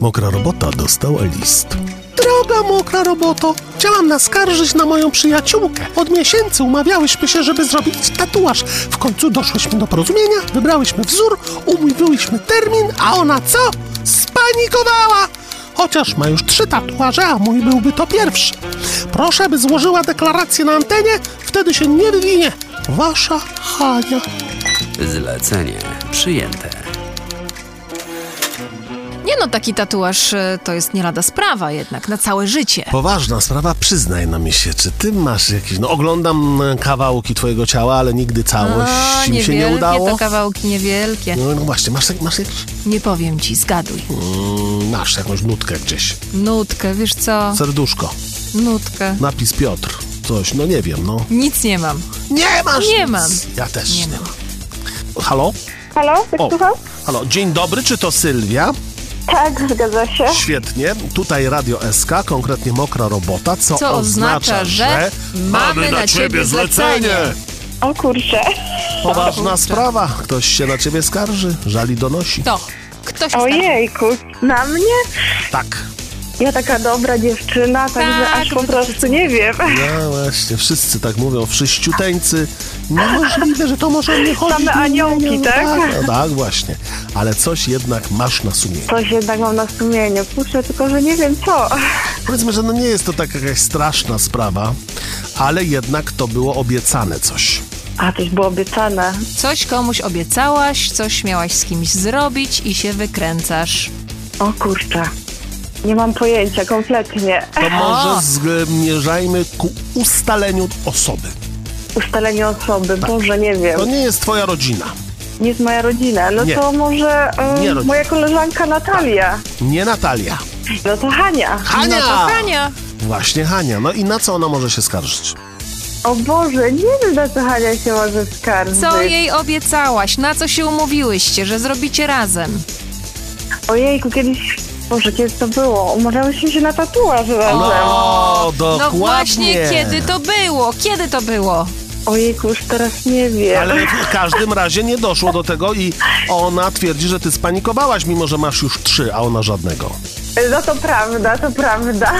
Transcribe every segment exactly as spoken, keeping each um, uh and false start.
Mokra robota dostała list. Droga mokra roboto, chciałam naskarżyć na moją przyjaciółkę. Od miesięcy umawiałyśmy się, żeby zrobić tatuaż. W końcu doszłyśmy do porozumienia, wybrałyśmy wzór, umówiłyśmy termin, a ona co? Spanikowała! Chociaż ma już trzy tatuaże, a mój byłby to pierwszy. Proszę, by złożyła deklarację na antenie, wtedy się nie wywinie. Wasza Hania. Zlecenie przyjęte. Nie no, taki tatuaż y, to jest nie lada sprawa jednak, na całe życie. Poważna sprawa, przyznaj na mi się, czy ty masz jakieś... No oglądam kawałki twojego ciała, ale nigdy całość O, mi się nie udało. to kawałki niewielkie. No, no właśnie, masz, masz jakiś... Nie powiem ci, zgaduj. Mm, masz jakąś nutkę gdzieś. Nutkę, wiesz co? Serduszko. Nutkę. Napis Piotr. Coś, no nie wiem, no. Nic nie mam. Nie masz Nie nic. mam. Ja też Nie nie, mam. mam. Halo? Halo, tak O, słucham? halo, dzień dobry, czy to Sylwia? Tak, zgadza się. Świetnie, tutaj Radio S K, konkretnie Mokra Robota, co, Co oznacza, że mamy na ciebie zlecenie. O kurczę. Poważna kurczę. sprawa, ktoś się na ciebie skarży, żali donosi. To, ktoś tam. Ojejku, na mnie? Tak. Ja taka dobra dziewczyna, także Tak, aż po wy prostu tacy- nie wiem. No właśnie, wszyscy tak mówią, wszyściuteńcy. Niemożliwe, że to może nie chodzi. Same aniołki, tak? No, tak, właśnie. Ale coś jednak masz na sumieniu. Coś jednak mam na sumieniu. Kurczę, tylko że nie wiem co. Powiedzmy, że no nie jest to taka jakaś straszna sprawa, ale jednak to było obiecane coś. A, coś było obiecane. Coś komuś obiecałaś, coś miałaś z kimś zrobić i się wykręcasz. O kurczę. Nie mam pojęcia, kompletnie. To może zmierzajmy ku ustaleniu osoby. Ustalenie osoby, Boże, nie wiem. To nie jest twoja rodzina. Nie jest moja rodzina. No Nie. to może um, Nie rodzina. moja koleżanka Natalia. Nie Natalia. No to Hania. Hania! No to Hania. Właśnie Hania. No i na co ona może się skarżyć? O Boże, nie wiem, na co Hania się może skarżyć. Co jej obiecałaś? Na co się umówiłyście, że zrobicie razem? Ojejku, kiedyś... Boże, kiedy to było? Umawiałyśmy się na tatuaż razem. O, dokładnie. No właśnie, kiedy to było? Kiedy to było? Ojejku, już teraz nie wiem. Ale w każdym razie nie doszło do tego i ona twierdzi, że ty spanikowałaś, mimo że masz już trzy, a ona żadnego. No to prawda, to prawda.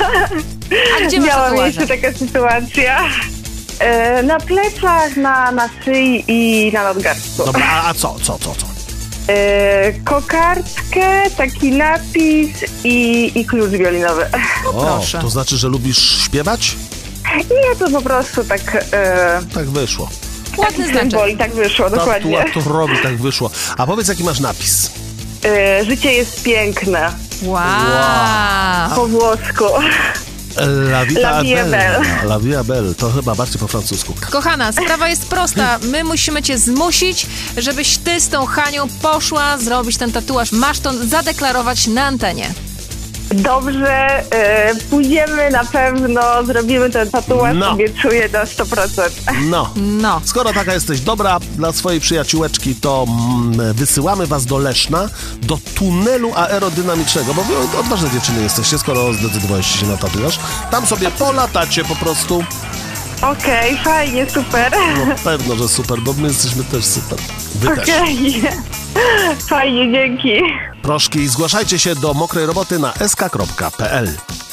A gdzie masz Miała tatuaże? miejsce taka sytuacja. E, na plecach, na, na szyi i na nadgarstku. Dobra, a, a co, co, co, co? E, kokardkę, taki napis i, i klucz wiolinowy. O, proszę. to znaczy, że lubisz śpiewać? Nie, to po prostu tak... E, Tak wyszło. Ładny taki znaczek. symbol i tak wyszło, dokładnie. Tatuatorowi tak wyszło. A powiedz, jaki masz napis? E, życie jest piękne. Wow. Po włosku. La Vita La Vie Belle. Belle. La Vie Belle, to chyba bardziej po francusku. Kochana, sprawa jest prosta. My musimy cię zmusić, żebyś ty z tą Hanią poszła zrobić ten tatuaż. Masz to zadeklarować na antenie. Dobrze, e, pójdziemy na pewno, zrobimy ten tatuaż, No. obiecuję na sto procent. No. No. Skoro taka jesteś dobra dla swojej przyjaciółeczki, to mm, wysyłamy was do Leszna, do tunelu aerodynamicznego, bo wy odważne dziewczyny jesteście, skoro zdecydowaliście się na tatuaż. Tam sobie polatacie po prostu. Okej, fajnie, super. No pewno, że super, bo my jesteśmy też super. Wy też. Okej, fajnie, dzięki. Proszki, zgłaszajcie się do Mokrej Roboty na s k kropka p l.